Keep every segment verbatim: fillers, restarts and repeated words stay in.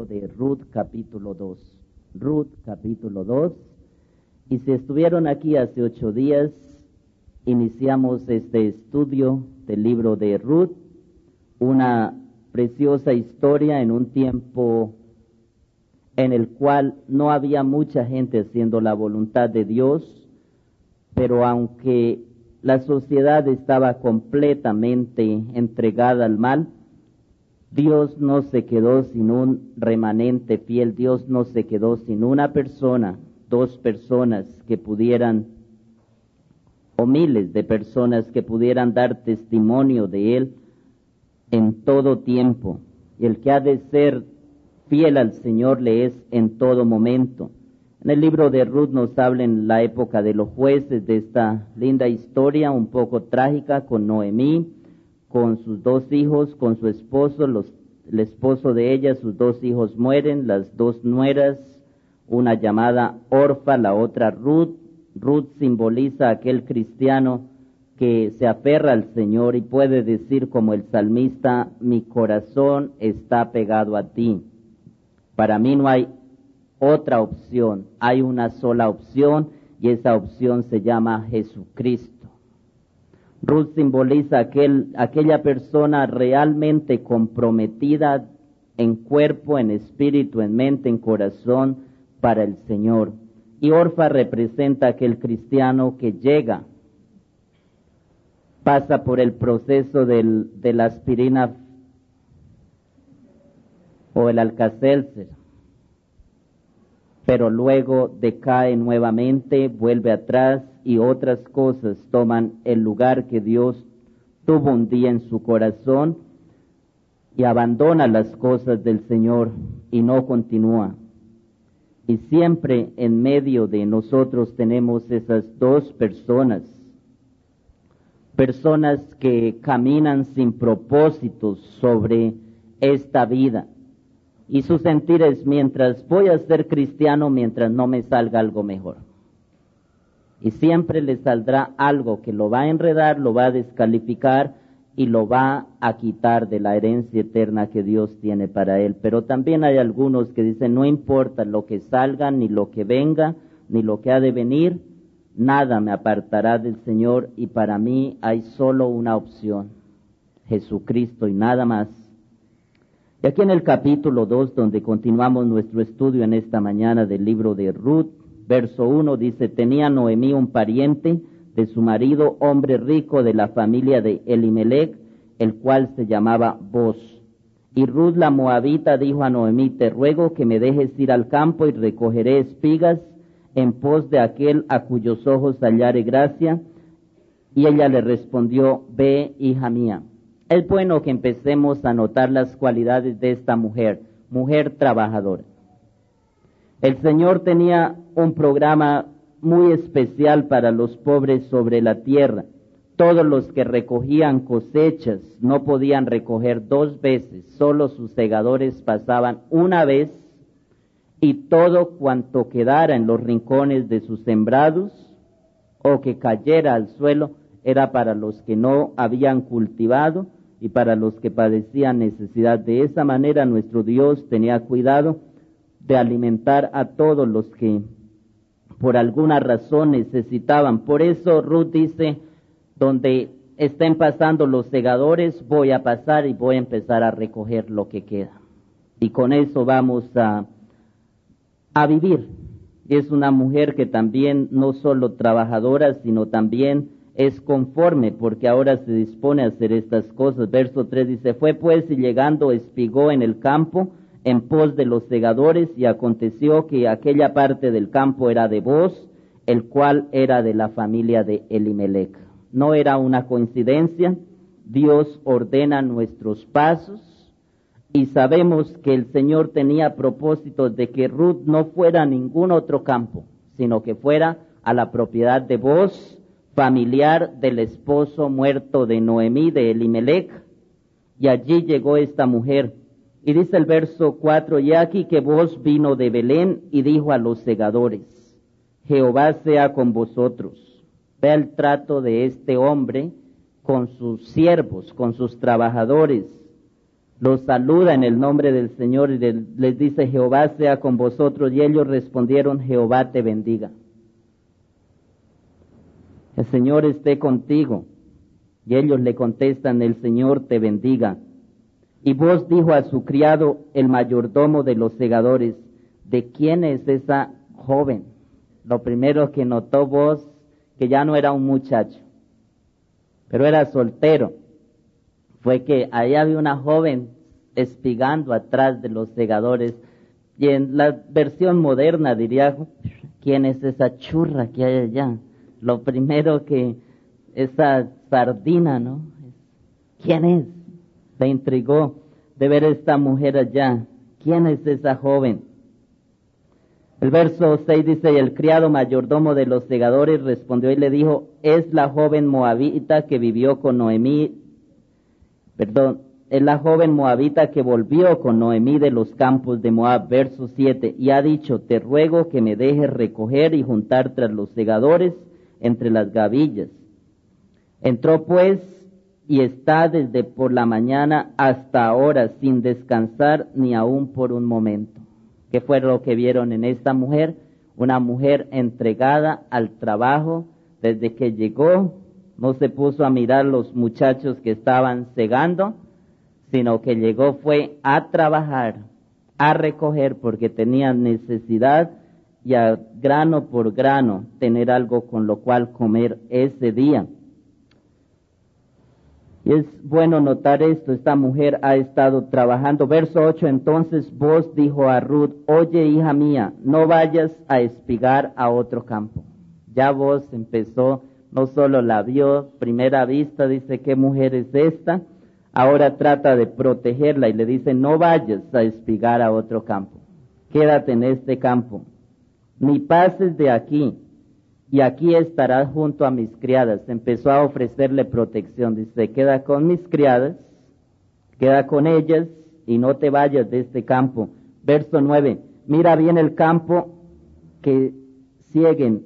de Ruth capítulo dos. Ruth capítulo dos. Y si estuvieron aquí hace ocho días, iniciamos este estudio del libro de Ruth, una preciosa historia en un tiempo en el cual no había mucha gente haciendo la voluntad de Dios, pero aunque la sociedad estaba completamente entregada al mal, Dios no se quedó sin un remanente fiel. Dios no se quedó sin una persona, dos personas que pudieran, o miles de personas que pudieran dar testimonio de Él en todo tiempo. Y el que ha de ser fiel al Señor le es en todo momento. En el libro de Ruth nos habla en la época de los jueces de esta linda historia, un poco trágica, con Noemí, con sus dos hijos, con su esposo, los, el esposo de ella, sus dos hijos mueren, las dos nueras, una llamada Orfa, la otra Ruth. Ruth simboliza a aquel cristiano que se aferra al Señor y puede decir como el salmista: mi corazón está pegado a ti. Para mí no hay otra opción, hay una sola opción y esa opción se llama Jesucristo. Ruth simboliza aquel, aquella persona realmente comprometida en cuerpo, en espíritu, en mente, en corazón para el Señor. Y Orfa representa aquel cristiano que llega, pasa por el proceso del, de la aspirina o el Alka-Seltzer, pero luego decae nuevamente, vuelve atrás y otras cosas toman el lugar que Dios tuvo un día en su corazón y abandona las cosas del Señor y no continúa. Y siempre en medio de nosotros tenemos esas dos personas, personas que caminan sin propósitos sobre esta vida. Y su sentir es: mientras voy a ser cristiano, mientras no me salga algo mejor. Y siempre le saldrá algo que lo va a enredar, lo va a descalificar y lo va a quitar de la herencia eterna que Dios tiene para él. Pero también hay algunos que dicen: no importa lo que salga, ni lo que venga, ni lo que ha de venir, nada me apartará del Señor, y para mí hay solo una opción: Jesucristo y nada más. Y aquí en el capítulo dos, donde continuamos nuestro estudio en esta mañana del libro de Ruth, verso uno dice: tenía Noemí un pariente de su marido, hombre rico de la familia de Elimelech, el cual se llamaba Boz. Y Ruth la moabita dijo a Noemí: te ruego que me dejes ir al campo y recogeré espigas en pos de aquel a cuyos ojos hallare gracia. Y ella le respondió: ve, hija mía. Es bueno que empecemos a notar las cualidades de esta mujer, mujer trabajadora. El Señor tenía un programa muy especial para los pobres sobre la tierra. Todos los que recogían cosechas no podían recoger dos veces, solo sus segadores pasaban una vez, y todo cuanto quedara en los rincones de sus sembrados o que cayera al suelo era para los que no habían cultivado y para los que padecían necesidad. De esa manera nuestro Dios tenía cuidado de alimentar a todos los que por alguna razón necesitaban. Por eso Ruth dice: donde estén pasando los segadores, voy a pasar y voy a empezar a recoger lo que queda. Y con eso vamos a, a vivir. Es una mujer que también no solo trabajadora, sino también es conforme, porque ahora se dispone a hacer estas cosas. Verso tres dice: fue pues y llegando espigó en el campo en pos de los segadores, y aconteció que aquella parte del campo era de Boz, el cual era de la familia de Elimelech. No era una coincidencia. Dios ordena nuestros pasos y sabemos que el Señor tenía propósitos de que Ruth no fuera a ningún otro campo, sino que fuera a la propiedad de Boz, familiar del esposo muerto de Noemí, de Elimelech, y allí llegó esta mujer. Y dice el verso cuatro: y aquí que Boz vino de Belén y dijo a los segadores: Jehová sea con vosotros. Vea el trato de este hombre con sus siervos, con sus trabajadores. los saluda en el nombre del Señor y les dice: Jehová sea con vosotros. Y ellos respondieron: Jehová te bendiga. El Señor esté contigo. Y ellos le contestan: el Señor te bendiga. Y Booz dijo a su criado, el mayordomo de los segadores: ¿de quién es esa joven? Lo primero que notó Booz, que ya no era un muchacho, pero era soltero, fue que ahí había una joven espigando atrás de los segadores. Y en la versión moderna diría: ¿quién es esa churra que hay allá? Lo primero que esa sardina, ¿no? ¿Quién es? Le intrigó de ver esta mujer allá. ¿Quién es esa joven? El verso seis dice: y el criado mayordomo de los segadores respondió y le dijo: es la joven moabita que vivió con Noemí, perdón, es la joven moabita que volvió con Noemí de los campos de Moab. Verso siete, y ha dicho: te ruego que me dejes recoger y juntar tras los segadores entre las gavillas. Entró pues y está desde por la mañana hasta ahora sin descansar ni aun por un momento. ¿Qué fue lo que vieron en esta mujer? Una mujer entregada al trabajo. Desde que llegó no se puso a mirar los muchachos que estaban segando, sino que llegó fue a trabajar, a recoger, porque tenía necesidad, y a grano por grano tener algo con lo cual comer ese día. Y es bueno notar esto: esta mujer ha estado trabajando. Verso ocho, entonces Booz dijo a Ruth: oye, hija mía, no vayas a espigar a otro campo. Ya Booz empezó, no solo la vio, primera vista, dice: ¿qué mujer es esta? Ahora trata de protegerla y le dice: no vayas a espigar a otro campo, quédate en este campo, ni pases de aquí, y aquí estarás junto a mis criadas. Empezó a ofrecerle protección. Dice: queda con mis criadas, queda con ellas, y no te vayas de este campo. Verso nueve, mira bien el campo que sieguen,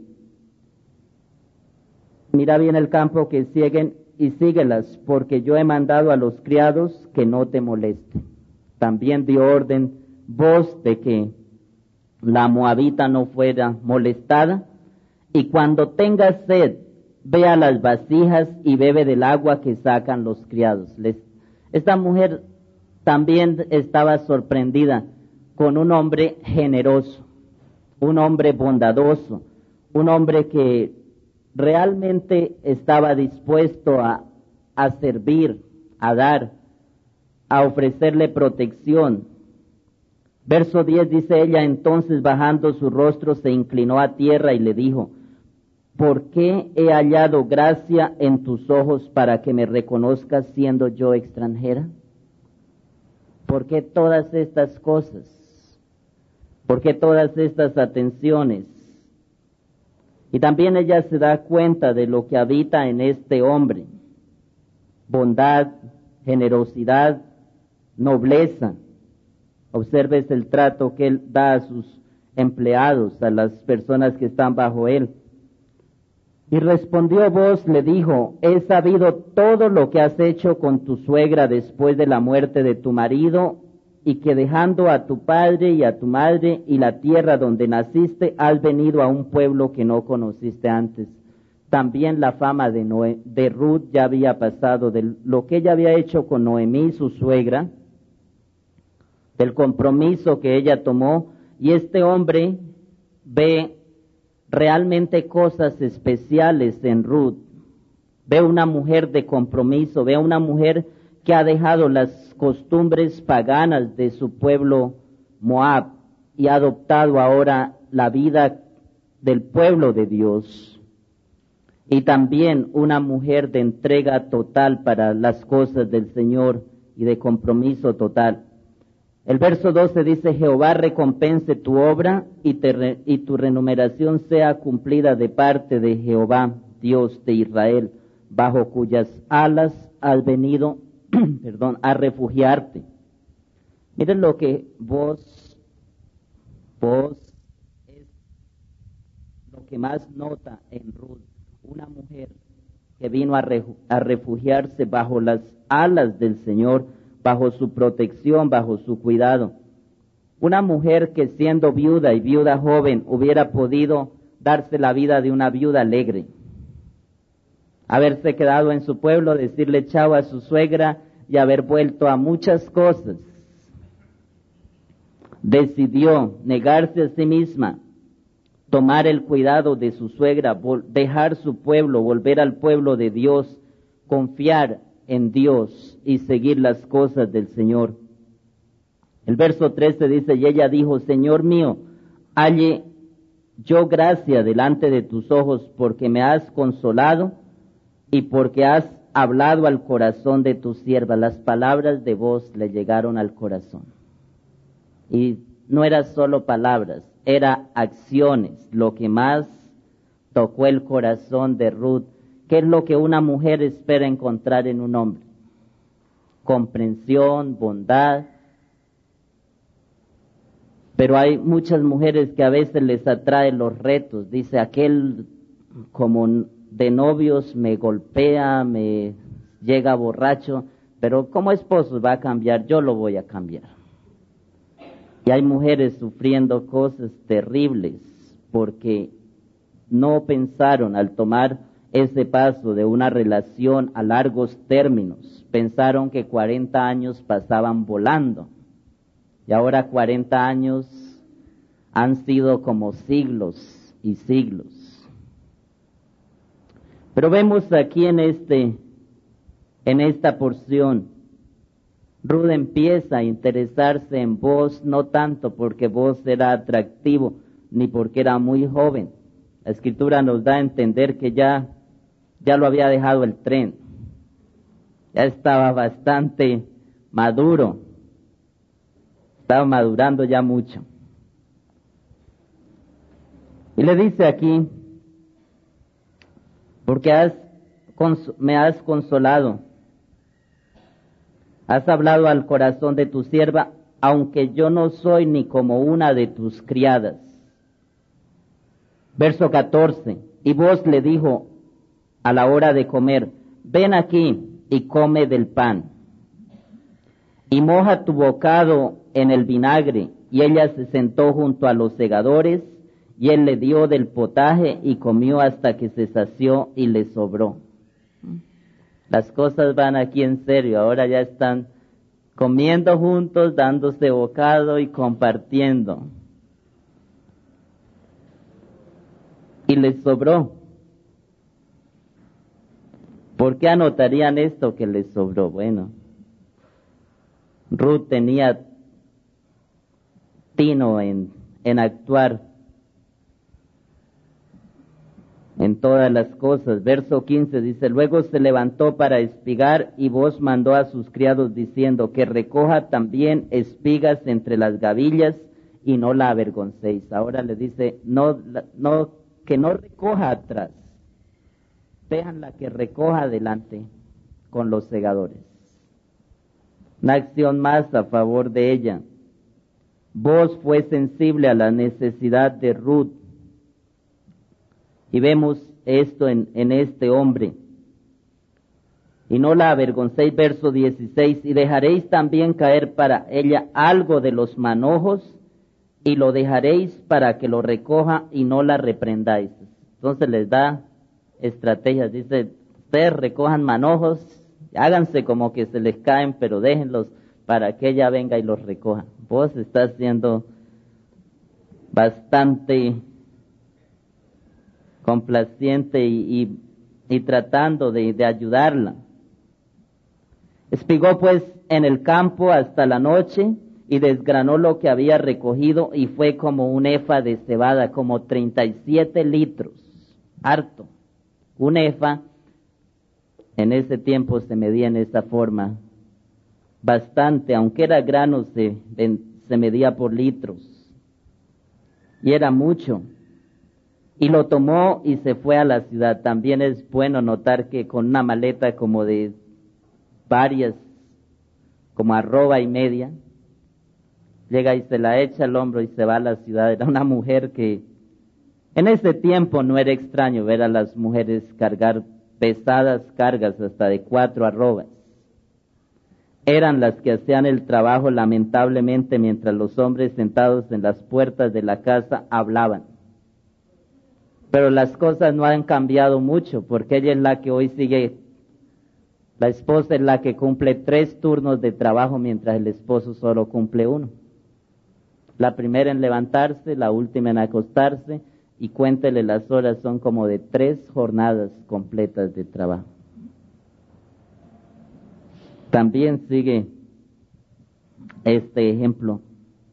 mira bien el campo que sieguen y síguelas, porque yo he mandado a los criados que no te molesten. También dio orden Booz de que la moabita no fuera molestada. Y cuando tengas sed, ve a las vasijas y bebe del agua que sacan los criados. Les, esta mujer también estaba sorprendida con un hombre generoso, un hombre bondadoso, un hombre que realmente estaba dispuesto a, a servir, a dar, a ofrecerle protección. Verso diez dice ella: entonces bajando su rostro se inclinó a tierra y le dijo: ¿por qué he hallado gracia en tus ojos para que me reconozcas siendo yo extranjera? ¿Por qué todas estas cosas? ¿Por qué todas estas atenciones? Y también ella se da cuenta de lo que habita en este hombre: bondad, generosidad, nobleza. Observes el trato que él da a sus empleados, a las personas que están bajo él. Y respondió Booz, le dijo: he sabido todo lo que has hecho con tu suegra después de la muerte de tu marido, y que dejando a tu padre y a tu madre y la tierra donde naciste, has venido a un pueblo que no conociste antes. También la fama de, Noé, de Ruth ya había pasado de lo que ella había hecho con Noemí, su suegra, del compromiso que ella tomó, y este hombre ve realmente cosas especiales en Ruth. Ve una mujer de compromiso, ve una mujer que ha dejado las costumbres paganas de su pueblo Moab y ha adoptado ahora la vida del pueblo de Dios. Y también una mujer de entrega total para las cosas del Señor y de compromiso total. El verso doce dice: Jehová recompense tu obra y, te re, y tu remuneración sea cumplida de parte de Jehová, Dios de Israel, bajo cuyas alas has venido perdón, a refugiarte. Miren lo que vos, vos es lo que más nota en Ruth, una mujer que vino a, re, a refugiarse bajo las alas del Señor, bajo su protección, bajo su cuidado. Una mujer que siendo viuda y viuda joven hubiera podido darse la vida de una viuda alegre, haberse quedado en su pueblo, decirle chao a su suegra y haber vuelto a muchas cosas. Decidió negarse a sí misma, tomar el cuidado de su suegra, dejar su pueblo, volver al pueblo de Dios, confiar en Dios y seguir las cosas del Señor. El verso trece dice, y ella dijo, Señor mío, halle yo gracia delante de tus ojos, porque me has consolado y porque has hablado al corazón de tu sierva. Las palabras de voz le llegaron al corazón. Y no eran solo palabras, eran acciones, lo que más tocó el corazón de Ruth. ¿Qué es lo que una mujer espera encontrar en un hombre? Comprensión, bondad. Pero hay muchas mujeres que a veces les atraen los retos. Dice, aquel como de novios me golpea, me llega borracho, pero como esposo va a cambiar, yo lo voy a cambiar. Y hay mujeres sufriendo cosas terribles porque no pensaron al tomar ese paso de una relación a largos términos. Pensaron que cuarenta años pasaban volando. Y ahora cuarenta años han sido como siglos y siglos. Pero vemos aquí en este, en esta porción, Ruth empieza a interesarse en Boaz, no tanto porque Boaz era atractivo, ni porque era muy joven. La Escritura nos da a entender que ya, ya lo había dejado el tren. Ya estaba bastante maduro. Estaba madurando ya mucho. Y le dice aquí, porque has, me has consolado, has hablado al corazón de tu sierva, aunque yo no soy ni como una de tus criadas. Verso catorce, y vos le dijo a la hora de comer, ven aquí y come del pan, y moja tu bocado en el vinagre. Y ella se sentó junto a los segadores, y él le dio del potaje y comió hasta que se sació y le sobró. Las cosas van aquí en serio, ahora ya están comiendo juntos, dándose bocado y compartiendo. Y les sobró. ¿Por qué anotarían esto que les sobró? Bueno, Ruth tenía tino en, en actuar en todas las cosas. Verso quince dice, luego se levantó para espigar, y Boaz mandó a sus criados diciendo, que recoja también espigas entre las gavillas y no la avergoncéis. Ahora le dice, no, no, que no recoja atrás, déjanla que recoja adelante con los segadores. Una acción más a favor de ella. Boaz fue sensible a la necesidad de Ruth. Y vemos esto en, en este hombre. Y no la avergoncéis, verso dieciséis, y dejaréis también caer para ella algo de los manojos, y lo dejaréis para que lo recoja y no la reprendáis. Entonces les da estrategias, dice, ustedes recojan manojos, háganse como que se les caen, pero déjenlos para que ella venga y los recoja. Vos estás siendo bastante complaciente y, y, y tratando de, de ayudarla. Espigó pues en el campo hasta la noche y desgranó lo que había recogido, y fue como un efa de cebada, como treinta y siete litros, harto. Un efa en ese tiempo se medía en esa forma, bastante, aunque era grano se, se medía por litros, y era mucho. Y lo tomó y se fue a la ciudad. También es bueno notar que con una maleta como de varias, como arroba y media, llega y se la echa al hombro y se va a la ciudad. Era una mujer que en ese tiempo no era extraño ver a las mujeres cargar pesadas cargas hasta de cuatro arrobas. eran las que hacían el trabajo lamentablemente mientras los hombres sentados en las puertas de la casa hablaban. Pero las cosas no han cambiado mucho, porque ella es la que hoy sigue, la esposa es la que cumple tres turnos de trabajo mientras el esposo solo cumple uno. La primera en levantarse, la última en acostarse, y cuéntele las horas, son como de tres jornadas completas de trabajo. También sigue este ejemplo.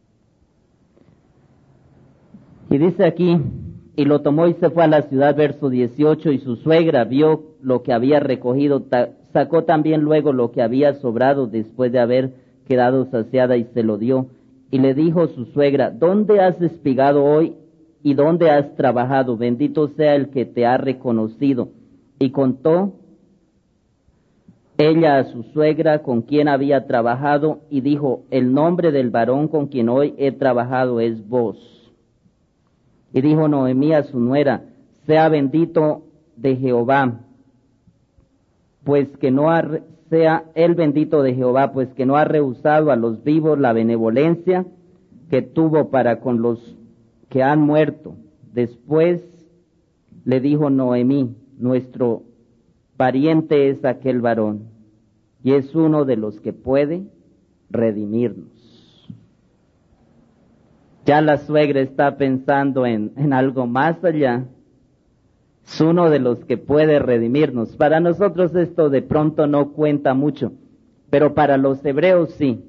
Y dice aquí, y lo tomó y se fue a la ciudad, verso dieciocho, y su suegra vio lo que había recogido, ta- sacó también luego lo que había sobrado después de haber quedado saciada y se lo dio. Y le dijo su suegra, ¿dónde has espigado hoy y dónde has trabajado? Bendito sea el que te ha reconocido. Y contó ella a su suegra con quien había trabajado y dijo, el nombre del varón con quien hoy he trabajado es Booz. Y dijo Noemí a su nuera, sea bendito de Jehová, pues que no ha, sea el bendito de Jehová, pues que no ha rehusado a los vivos la benevolencia que tuvo para con los que han muerto. Después le dijo Noemí, nuestro pariente es aquel varón, y es uno de los que puede redimirnos. Ya la suegra está pensando en, en algo más allá. Es uno de los que puede redimirnos. Para nosotros esto de pronto no cuenta mucho, pero para los hebreos sí.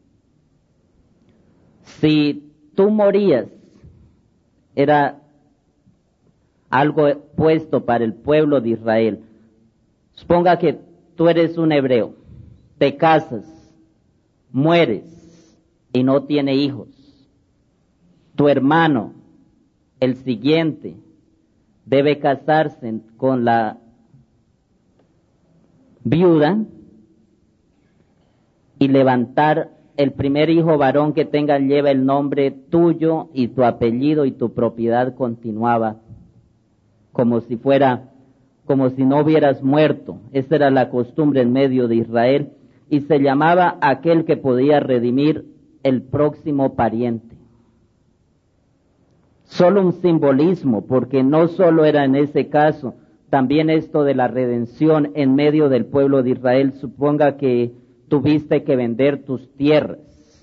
Si tú morías, era algo puesto para el pueblo de Israel. Suponga que tú eres un hebreo, te casas, mueres y no tienes hijos. Tu hermano, el siguiente, debe casarse con la viuda y levantar el primer hijo varón que tenga, lleva el nombre tuyo y tu apellido, y tu propiedad continuaba como si fuera, como si no hubieras muerto. Esa era la costumbre en medio de Israel, y se llamaba aquel que podía redimir el próximo pariente. Solo un simbolismo, porque no solo era en ese caso, también esto de la redención en medio del pueblo de Israel. Suponga que tuviste que vender tus tierras.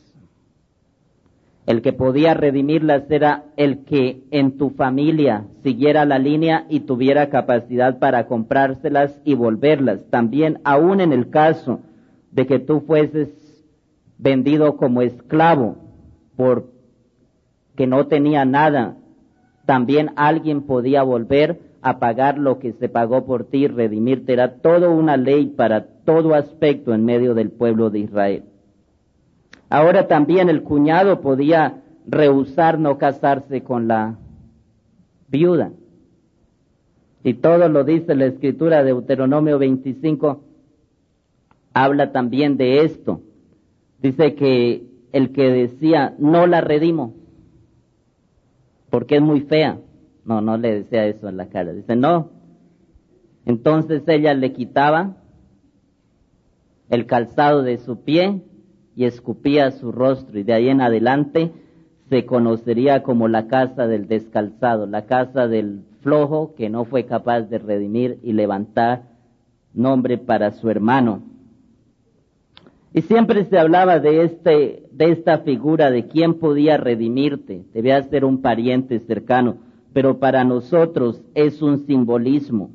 El que podía redimirlas era el que en tu familia siguiera la línea y tuviera capacidad para comprárselas y volverlas. También, aún en el caso de que tú fueses vendido como esclavo por que no tenía nada, también alguien podía volver a pagar lo que se pagó por ti y redimirte. Era toda una ley para todo aspecto en medio del pueblo de Israel. Ahora también el cuñado podía rehusar no casarse con la viuda. Y todo lo dice la escritura de Deuteronomio veinticinco, habla también de esto. Dice que el que decía, no la redimo, porque es muy fea. No, no le decía eso en la cara. Dice, no. Entonces ella le quitaba el calzado de su pie y escupía su rostro, y de ahí en adelante se conocería como la casa del descalzado, la casa del flojo que no fue capaz de redimir y levantar nombre para su hermano. Y siempre se hablaba de este, de esta figura de quién podía redimirte. Debía ser un pariente cercano, pero para nosotros es un simbolismo.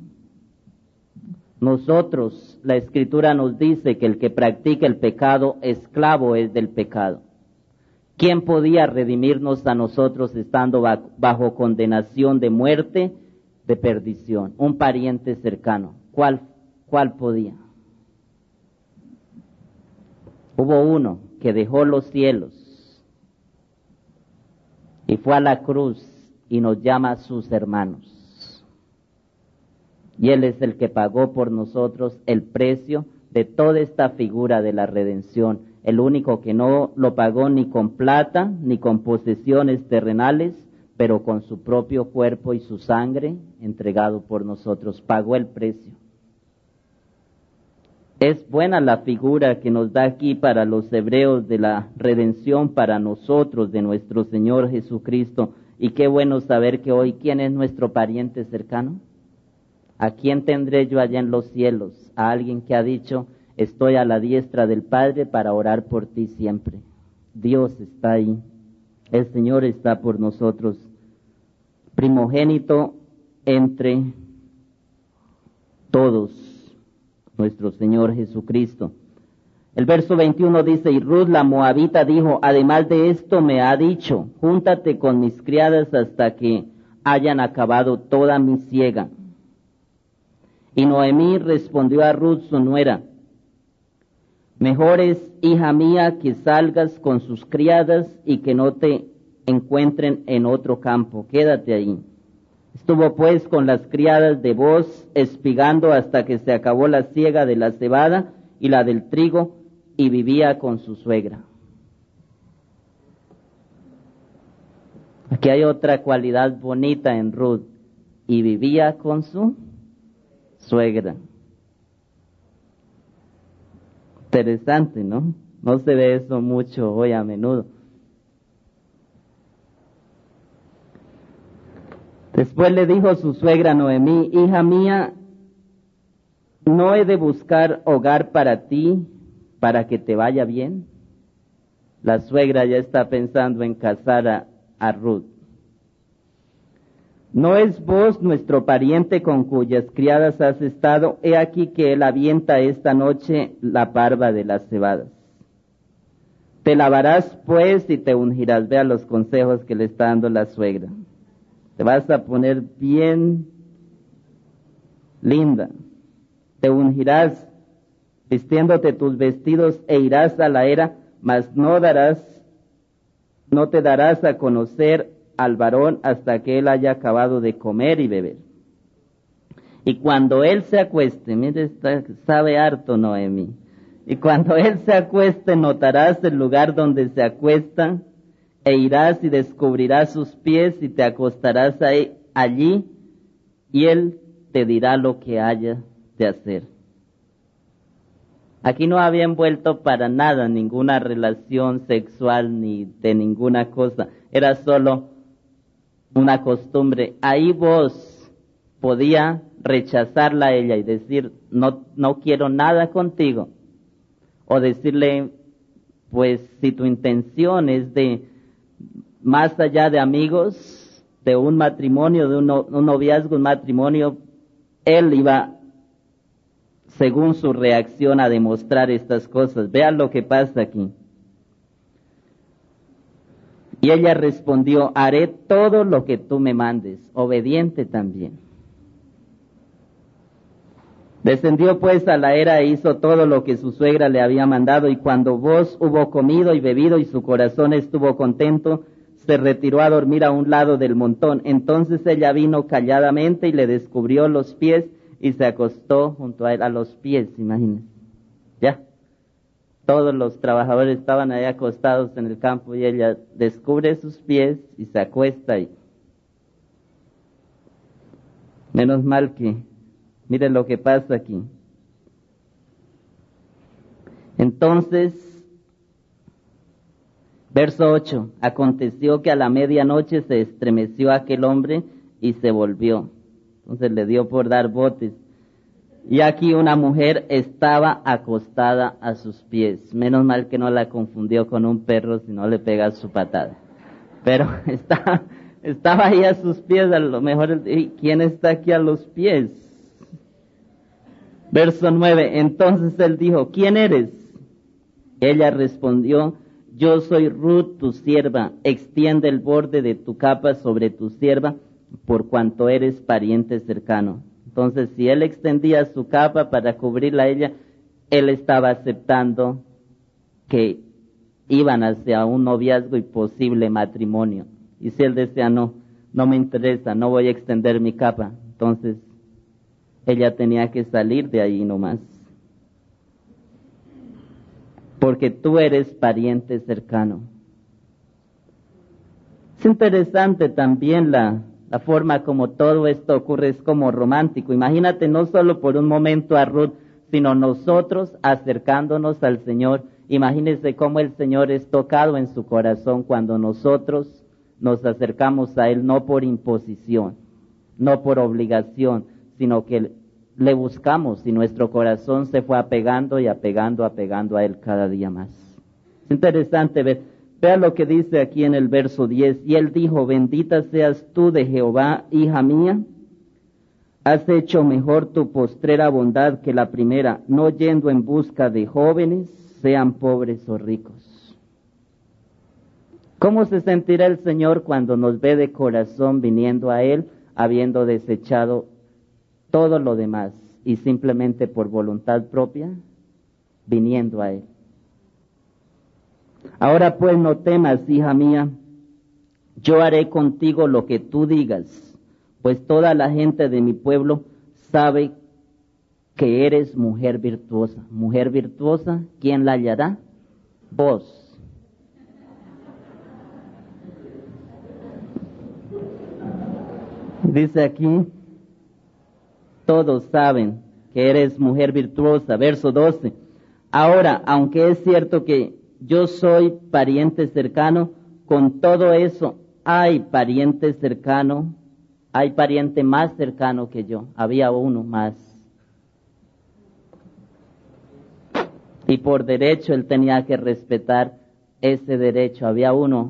Nosotros, la Escritura nos dice que el que practica el pecado, esclavo es del pecado. ¿Quién podía redimirnos a nosotros estando bajo, bajo condenación de muerte, de perdición? Un pariente cercano. ¿Cuál, cuál podía? Hubo uno que dejó los cielos y fue a la cruz y nos llama a sus hermanos. Y Él es el que pagó por nosotros el precio de toda esta figura de la redención. El único que no lo pagó ni con plata, ni con posesiones terrenales, pero con su propio cuerpo y su sangre entregado por nosotros. Pagó el precio. Es buena la figura que nos da aquí para los hebreos de la redención para nosotros, de nuestro Señor Jesucristo. Y qué bueno saber que hoy, ¿quién es nuestro pariente cercano? ¿A quién tendré yo allá en los cielos? A alguien que ha dicho, estoy a la diestra del Padre para orar por ti siempre. Dios está ahí. El Señor está por nosotros. Primogénito entre todos, nuestro Señor Jesucristo. El verso veintiuno dice, y Ruth la moabita dijo, además de esto me ha dicho, júntate con mis criadas hasta que hayan acabado toda mi siega. Y Noemí respondió a Ruth su nuera, mejor es, hija mía, que salgas con sus criadas y que no te encuentren en otro campo, quédate ahí. Estuvo pues con las criadas de Booz espigando hasta que se acabó la siega de la cebada y la del trigo, y vivía con su suegra. Aquí hay otra cualidad bonita en Ruth, y vivía con su suegra. Interesante, ¿no? No se ve eso mucho hoy a menudo. Después le dijo su suegra Noemí, hija mía, ¿no he de buscar hogar para ti, para que te vaya bien? La suegra ya está pensando en casar a, a Ruth. ¿No es vos nuestro pariente con cuyas criadas has estado? He aquí que él avienta esta noche la parva de las cebadas. Te lavarás pues y te ungirás. Vea los consejos que le está dando la suegra. Te vas a poner bien linda. Te ungirás vistiéndote tus vestidos e irás a la era, mas no darás, no te darás a conocer al varón hasta que él haya acabado de comer y beber. Y cuando él se acueste, mire, está, sabe harto Noemí, y cuando él se acueste notarás el lugar donde se acuesta, e irás y descubrirás sus pies y te acostarás ahí, allí, y él te dirá lo que haya de hacer. Aquí no había envuelto para nada ninguna relación sexual ni de ninguna cosa, era solo una costumbre. Ahí vos podía rechazarla a ella y decir, no, no quiero nada contigo, o decirle, pues si tu intención es de más allá de amigos, de un matrimonio, de un, no, un noviazgo, un matrimonio, él iba, según su reacción, a demostrar estas cosas. Vean lo que pasa aquí. Y ella respondió, haré todo lo que tú me mandes, obediente también. Descendió pues a la era e hizo todo lo que su suegra le había mandado, y cuando Booz hubo comido y bebido y su corazón estuvo contento, se retiró a dormir a un lado del montón. Entonces ella vino calladamente y le descubrió los pies y se acostó junto a él, a los pies, imagínense. Ya, todos los trabajadores estaban ahí acostados en el campo y ella descubre sus pies y se acuesta ahí. Menos mal que, miren lo que pasa aquí. Entonces, verso ocho, aconteció que a la medianoche se estremeció aquel hombre y se volvió. Entonces le dio por dar botes. Y aquí una mujer estaba acostada a sus pies. Menos mal que no la confundió con un perro, si no le pega su patada. Pero estaba, estaba ahí a sus pies, a lo mejor, ¿quién está aquí a los pies? Verso nueve, entonces él dijo, ¿quién eres? Ella respondió, yo soy Ruth, tu sierva, extiende el borde de tu capa sobre tu sierva, por cuanto eres pariente cercano. Entonces, si él extendía su capa para cubrirla a ella, él estaba aceptando que iban hacia un noviazgo y posible matrimonio. Y si él decía, no, no me interesa, no voy a extender mi capa, entonces ella tenía que salir de ahí nomás. Porque tú eres pariente cercano. Es interesante también la, la forma como todo esto ocurre, es como romántico. Imagínate no solo por un momento a Ruth sino nosotros acercándonos al Señor. Imagínense cómo el Señor es tocado en su corazón cuando nosotros nos acercamos a Él, no por imposición, no por obligación, sino que le buscamos y nuestro corazón se fue apegando y apegando, apegando a Él cada día más. Es interesante ver, vea lo que dice aquí en el verso diez, y Él dijo, bendita seas tú de Jehová, hija mía, has hecho mejor tu postrera bondad que la primera, no yendo en busca de jóvenes, sean pobres o ricos. ¿Cómo se sentirá el Señor cuando nos ve de corazón viniendo a Él, habiendo desechado todo lo demás y simplemente por voluntad propia, viniendo a Él? Ahora pues no temas, hija mía, yo haré contigo lo que tú digas, pues toda la gente de mi pueblo sabe que eres mujer virtuosa. Mujer virtuosa, ¿quién la hallará? Vos. Dice aquí, todos saben que eres mujer virtuosa. Verso doce. Ahora, aunque es cierto que yo soy pariente cercano, con todo eso hay pariente cercano, hay pariente más cercano que yo. Había uno más. Y por derecho él tenía que respetar ese derecho. Había uno.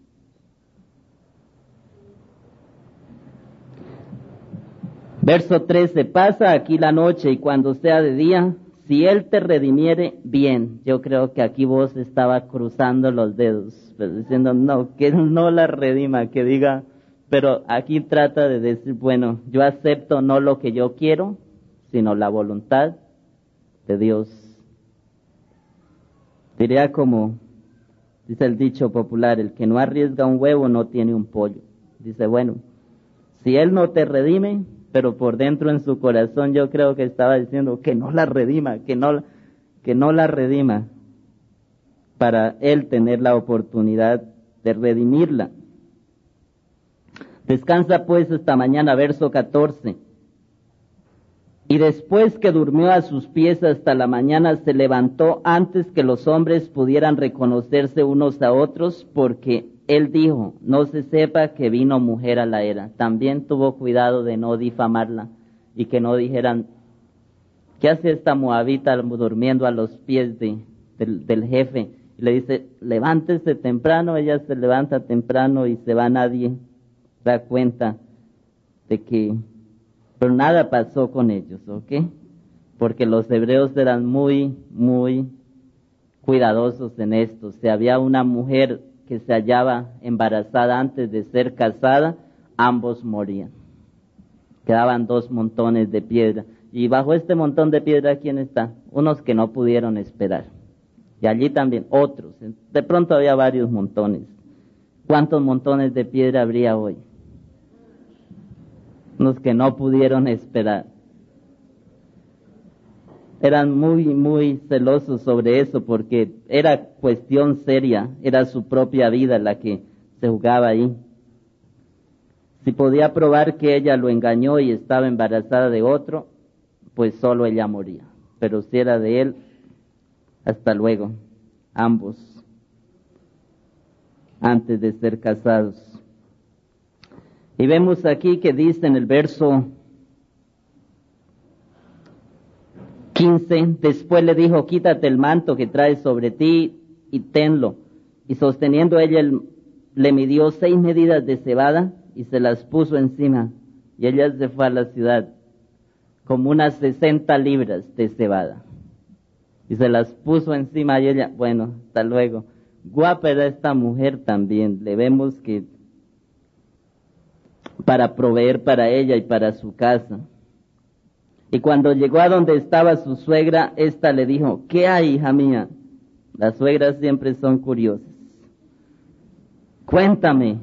Verso trece, pasa aquí la noche y cuando sea de día, si él te redimiere, bien. Yo creo que aquí vos estaba cruzando los dedos, pero diciendo, no, que no la redima, que diga, pero aquí trata de decir, bueno, yo acepto no lo que yo quiero, sino la voluntad de Dios. Diría como, dice el dicho popular, el que no arriesga un huevo no tiene un pollo. Dice, bueno, si él no te redime, pero por dentro en su corazón yo creo que estaba diciendo que no la redima, que no, que no la redima, para él tener la oportunidad de redimirla. Descansa pues esta mañana, verso catorce. Y después que durmió a sus pies hasta la mañana, se levantó antes que los hombres pudieran reconocerse unos a otros, porque él dijo, no se sepa que vino mujer a la era. También tuvo cuidado de no difamarla y que no dijeran, ¿qué hace esta moabita durmiendo a los pies de, del, del jefe? Y le dice, levántese temprano. Ella se levanta temprano y se va, nadie da cuenta de que, pero nada pasó con ellos, ¿ok? Porque los hebreos eran muy, muy cuidadosos en esto. Si había una mujer que se hallaba embarazada antes de ser casada, ambos morían. Quedaban dos montones de piedra. Y bajo este montón de piedra, ¿quién está? Unos que no pudieron esperar. Y allí también otros. De pronto había varios montones. ¿Cuántos montones de piedra habría hoy? Unos que no pudieron esperar. Eran muy, muy celosos sobre eso porque era cuestión seria, era su propia vida la que se jugaba ahí. Si podía probar que ella lo engañó y estaba embarazada de otro, pues solo ella moría. Pero si era de él, hasta luego, ambos, antes de ser casados. Y vemos aquí que dice en el verso quince, después le dijo, quítate el manto que traes sobre ti y tenlo. Y sosteniendo ella, el, le midió seis medidas de cebada y se las puso encima. Y ella se fue a la ciudad como unas sesenta libras de cebada. Y se las puso encima y ella, bueno, hasta luego. Guapa era esta mujer también. Le vemos que para proveer para ella y para su casa. Y cuando llegó a donde estaba su suegra, ésta le dijo, ¿qué hay, hija mía? Las suegras siempre son curiosas. Cuéntame,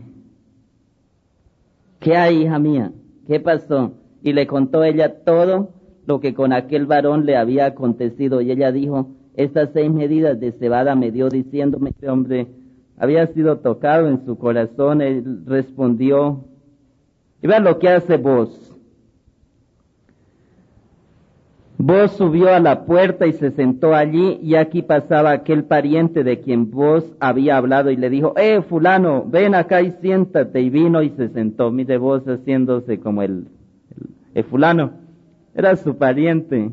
¿qué hay, hija mía? ¿Qué pasó? Y le contó ella todo lo que con aquel varón le había acontecido. Y ella dijo, estas seis medidas de cebada me dio diciéndome que hombre había sido tocado en su corazón. Él respondió, y vean lo que hace vos. Boz subió a la puerta y se sentó allí, y aquí pasaba aquel pariente de quien Boz había hablado y le dijo, eh, fulano, ven acá y siéntate, y vino y se sentó. Mire, Boz haciéndose como el, el, el fulano, era su pariente.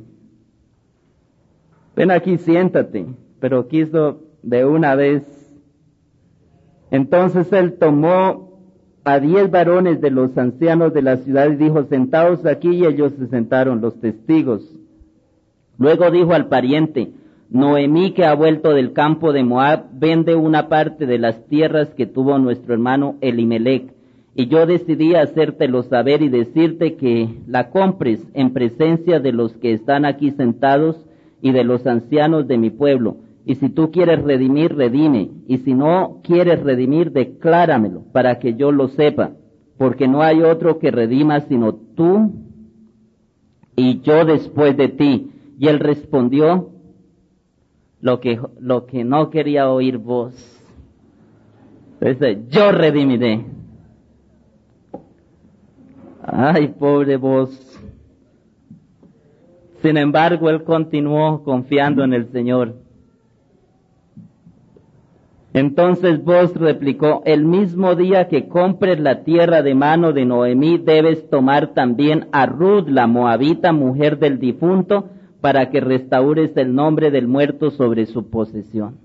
Ven aquí, siéntate, pero quiso de una vez. Entonces él tomó a diez varones de los ancianos de la ciudad y dijo, sentaos aquí, y ellos se sentaron, los testigos. Luego dijo al pariente, Noemí, que ha vuelto del campo de Moab, vende una parte de las tierras que tuvo nuestro hermano Elimelec, y yo decidí hacértelo saber y decirte que la compres en presencia de los que están aquí sentados y de los ancianos de mi pueblo. Y si tú quieres redimir, redime, y si no quieres redimir, decláramelo, para que yo lo sepa, porque no hay otro que redima sino tú y yo después de ti. Y él respondió lo que, lo que no quería oír Boz. Dice, yo redimiré. Ay, pobre Boz. Sin embargo, él continuó confiando en el Señor. Entonces Boz replicó, el mismo día que compres la tierra de mano de Noemí, debes tomar también a Ruth, la moabita, mujer del difunto, para que restaures el nombre del muerto sobre su posesión.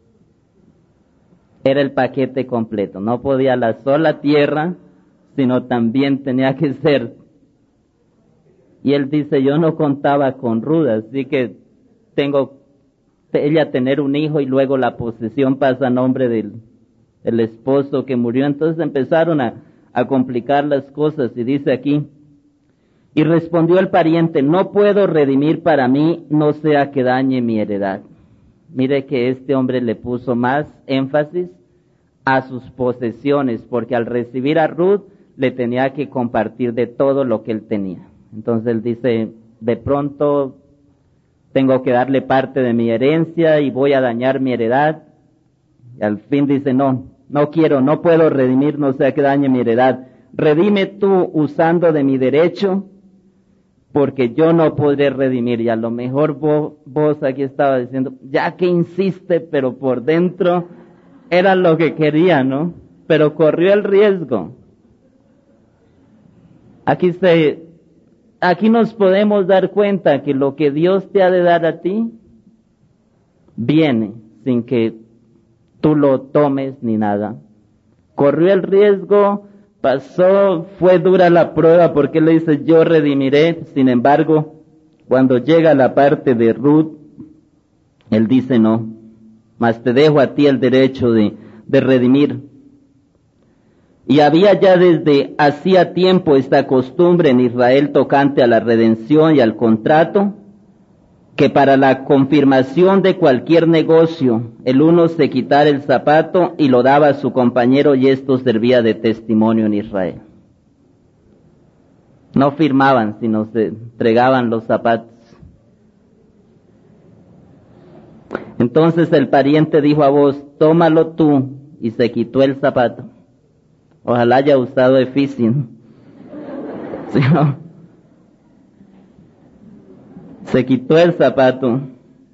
Era el paquete completo. No podía la sola tierra, sino también tenía que ser. Y él dice, yo no contaba con Ruth, así que tengo ella tener un hijo y luego la posesión pasa a nombre del, del esposo que murió. Entonces empezaron a, a complicar las cosas, y dice aquí, y respondió el pariente, no puedo redimir para mí, no sea que dañe mi heredad. Mire que este hombre le puso más énfasis a sus posesiones, porque al recibir a Ruth le tenía que compartir de todo lo que él tenía. Entonces él dice, de pronto tengo que darle parte de mi herencia y voy a dañar mi heredad. Y al fin dice, no, no quiero, no puedo redimir, no sea que dañe mi heredad. Redime tú usando de mi derecho, porque yo no podré redimir. Y a lo mejor vos, vos aquí estaba diciendo, ya que insiste, pero por dentro era lo que quería, ¿no? Pero corrió el riesgo. Aquí se, aquí nos podemos dar cuenta que lo que Dios te ha de dar a ti, viene sin que tú lo tomes ni nada. Corrió el riesgo, pasó, fue dura la prueba, porque él le dice, yo redimiré. Sin embargo, cuando llega la parte de Ruth, él dice, no, mas te dejo a ti el derecho de, de redimir. Y había ya desde hacía tiempo esta costumbre en Israel tocante a la redención y al contrato, que para la confirmación de cualquier negocio, el uno se quitara el zapato y lo daba a su compañero, y esto servía de testimonio en Israel. No firmaban, sino se entregaban los zapatos. Entonces el pariente dijo a Boz, tómalo tú, y se quitó el zapato. Ojalá haya usado eficien. ¿Sí, no? Se quitó el zapato.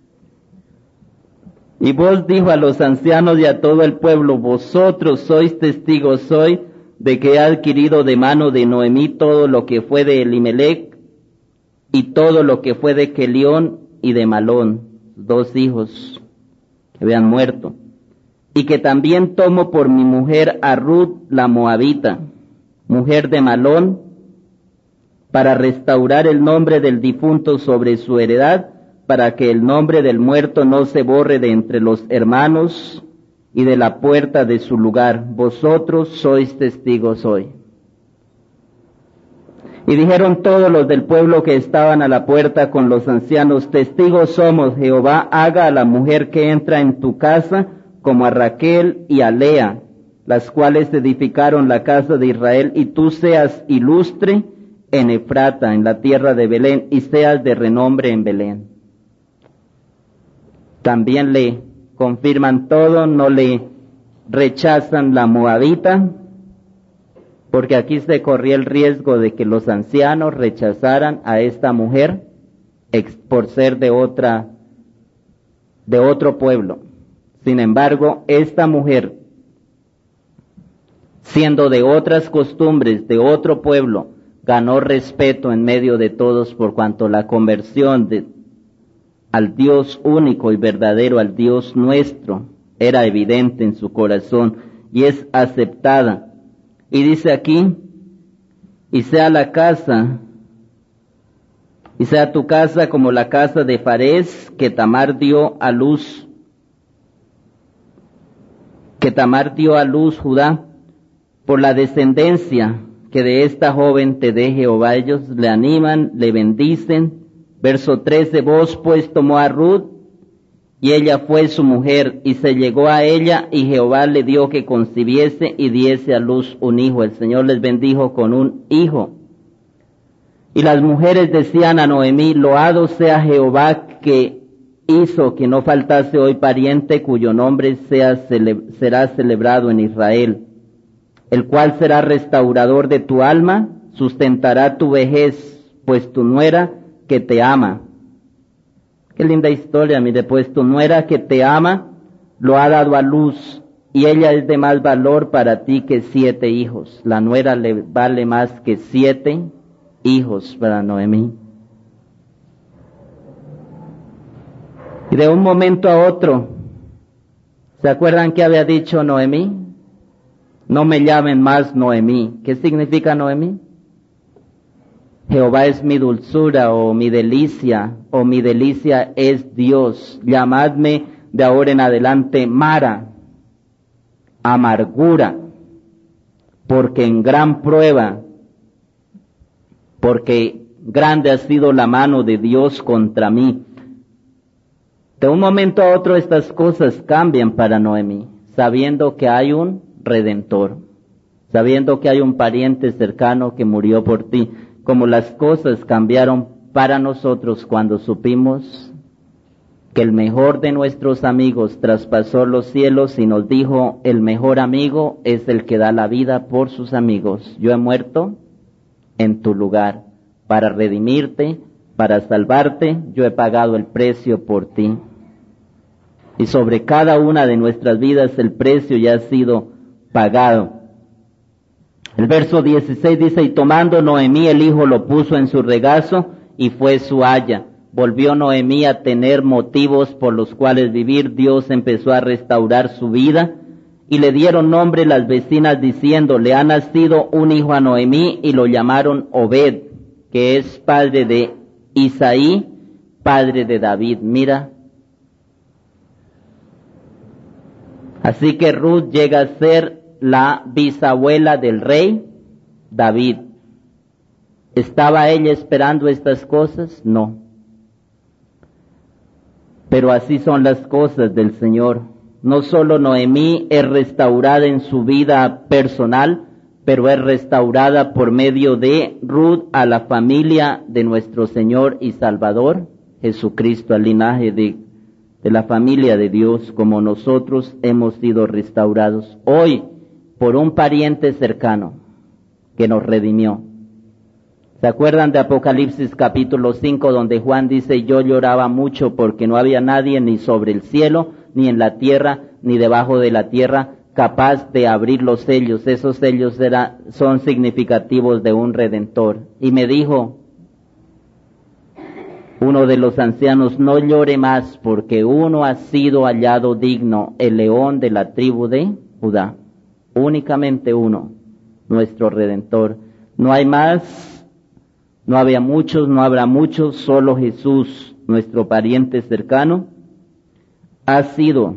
Y Boz dijo a los ancianos y a todo el pueblo, vosotros sois testigos hoy de que he adquirido de mano de Noemí todo lo que fue de Elimelec y todo lo que fue de Kelión y de Malón, dos hijos que habían muerto, y que también tomo por mi mujer a Ruth la moabita, mujer de Malón, para restaurar el nombre del difunto sobre su heredad, para que el nombre del muerto no se borre de entre los hermanos y de la puerta de su lugar. Vosotros sois testigos hoy. Y dijeron todos los del pueblo que estaban a la puerta con los ancianos, testigos somos, Jehová haga a la mujer que entra en tu casa como a Raquel y a Lea, las cuales edificaron la casa de Israel, y tú seas ilustre en Efrata, en la tierra de Belén, y seas de renombre en Belén. También le confirman todo, no le rechazan la moabita, porque aquí se corría el riesgo de que los ancianos rechazaran a esta mujer, por ser de otra, de otro pueblo. Sin embargo, esta mujer, siendo de otras costumbres, de otro pueblo, ganó respeto en medio de todos por cuanto la conversión de, al Dios único y verdadero, al Dios nuestro, era evidente en su corazón y es aceptada. Y dice aquí, y sea la casa, y sea tu casa como la casa de Farés, que Tamar dio a luz, que Tamar dio a luz Judá, por la descendencia que de esta joven te dé Jehová. Ellos le animan, le bendicen. Verso trece, vos pues tomó a Ruth, y ella fue su mujer, y se llegó a ella, y Jehová le dio que concibiese y diese a luz un hijo. El Señor les bendijo con un hijo. Y las mujeres decían a Noemí, loado sea Jehová que hizo que no faltase hoy pariente cuyo nombre sea cele- será celebrado en Israel, el cual será restaurador de tu alma, sustentará tu vejez, pues tu nuera que te ama. Qué linda historia, mire, pues tu nuera que te ama lo ha dado a luz, y ella es de más valor para ti que siete hijos. La nuera le vale más que siete hijos para Noemí. Y de un momento a otro, ¿se acuerdan qué había dicho Noemí? No me llamen más Noemí. ¿Qué significa Noemí? Jehová es mi dulzura, o mi delicia, o mi delicia es Dios. Llamadme de ahora en adelante Mara, amargura, porque en gran prueba, porque grande ha sido la mano de Dios contra mí. De un momento a otro estas cosas cambian para Noemí, sabiendo que hay un Redentor, sabiendo que hay un pariente cercano que murió por ti, como las cosas cambiaron para nosotros cuando supimos que el mejor de nuestros amigos traspasó los cielos y nos dijo, el mejor amigo es el que da la vida por sus amigos. Yo he muerto en tu lugar para redimirte, para salvarte, yo he pagado el precio por ti. Y sobre cada una de nuestras vidas el precio ya ha sido pagado. El verso dieciséis dice, y tomando Noemí el hijo lo puso en su regazo y fue su haya. Volvió Noemí a tener motivos por los cuales vivir. Dios empezó a restaurar su vida y le dieron nombre las vecinas diciendo, le ha nacido un hijo a Noemí, y lo llamaron Obed, que es padre de Isaí, padre de David. Mira. Así que Ruth llega a ser la bisabuela del rey David. ¿Estaba ella esperando estas cosas? No. Pero así son las cosas del Señor. No solo Noemí es restaurada en su vida personal, pero es restaurada por medio de Ruth a la familia de nuestro Señor y Salvador Jesucristo, al linaje de de la familia de Dios, como nosotros hemos sido restaurados hoy por un pariente cercano que nos redimió. ¿Se acuerdan de Apocalipsis capítulo cinco, donde Juan dice, yo lloraba mucho porque no había nadie ni sobre el cielo, ni en la tierra, ni debajo de la tierra, capaz de abrir los sellos? Esos sellos era, son significativos de un Redentor. Y me dijo uno de los ancianos, no llore más, porque uno ha sido hallado digno, el león de la tribu de Judá. Únicamente uno, nuestro Redentor. No hay más, no había muchos, no habrá muchos, solo Jesús, nuestro pariente cercano, ha sido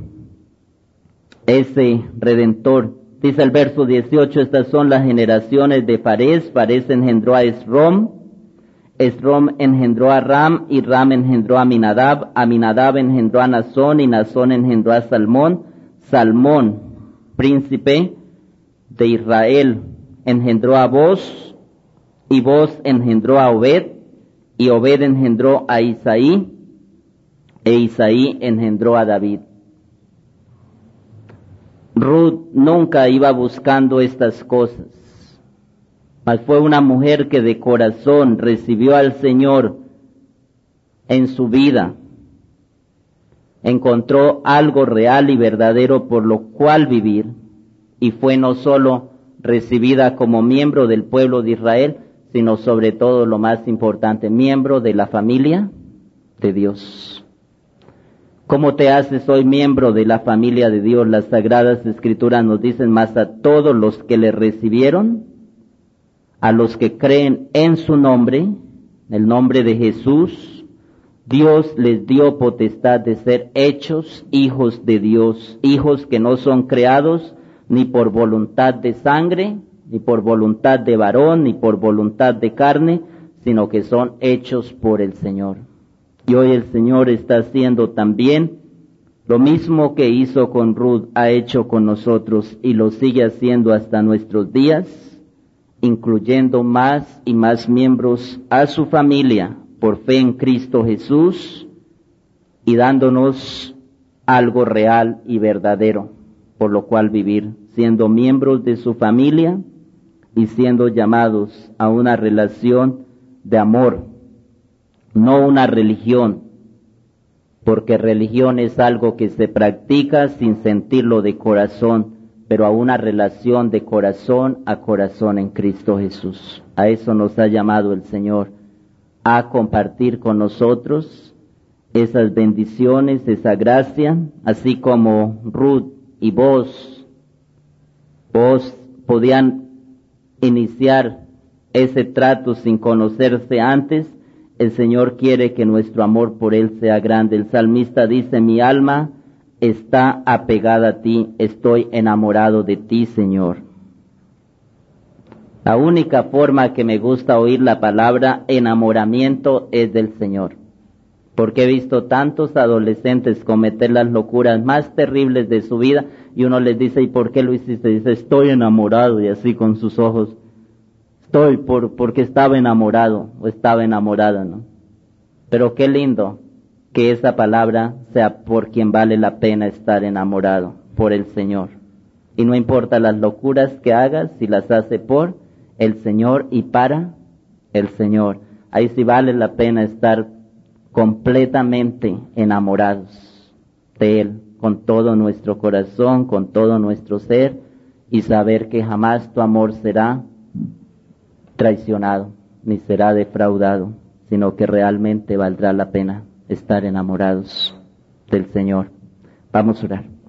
ese Redentor. Dice el verso dieciocho, estas son las generaciones de Farés. Farés engendró a Esrom, Esrom engendró a Ram, y Ram engendró a Aminadab, Aminadab engendró a Nazón, y Nazón engendró a Salmón, Salmón, príncipe de Israel, engendró a Boz, y Boz engendró a Obed, y Obed engendró a Isaí, e Isaí engendró a David. Ruth nunca iba buscando estas cosas, mas fue una mujer que de corazón recibió al Señor en su vida encontró algo real y verdadero por lo cual vivir, y fue no solo recibida como miembro del pueblo de Israel, sino sobre todo lo más importante, miembro de la familia de Dios. ¿Cómo te haces hoy miembro de la familia de Dios? Las Sagradas Escrituras nos dicen: más a todos los que le recibieron, a los que creen en su nombre, el nombre de Jesús, Dios les dio potestad de ser hechos hijos de Dios, hijos que no son creados ni por voluntad de sangre, ni por voluntad de varón, ni por voluntad de carne, sino que son hechos por el Señor. Y hoy el Señor está haciendo también lo mismo que hizo con Ruth, ha hecho con nosotros y lo sigue haciendo hasta nuestros días, incluyendo más y más miembros a su familia por fe en Cristo Jesús y dándonos algo real y verdadero por lo cual vivir, siendo miembros de su familia y siendo llamados a una relación de amor, no una religión, porque religión es algo que se practica sin sentirlo de corazón, pero a una relación de corazón a corazón en Cristo Jesús. A eso nos ha llamado el Señor, a compartir con nosotros esas bendiciones, esa gracia, así como Ruth y vos, vos podían iniciar ese trato sin conocerse antes. El Señor quiere que nuestro amor por Él sea grande. El salmista dice: mi alma está apegada a ti, estoy enamorado de ti, Señor. La única forma que me gusta oír la palabra enamoramiento es del Señor, porque he visto tantos adolescentes cometer las locuras más terribles de su vida y uno les dice: ¿y por qué lo hiciste? Dice: estoy enamorado, y así con sus ojos, estoy por porque estaba enamorado o estaba enamorada, ¿no? Pero qué lindo que esa palabra sea por quien vale la pena estar enamorado, por el Señor. Y no importa las locuras que hagas, si las hace por el Señor y para el Señor, ahí sí vale la pena estar completamente enamorados de Él, con todo nuestro corazón, con todo nuestro ser, y saber que jamás tu amor será traicionado, ni será defraudado, sino que realmente valdrá la pena estar enamorados del Señor. Vamos a orar.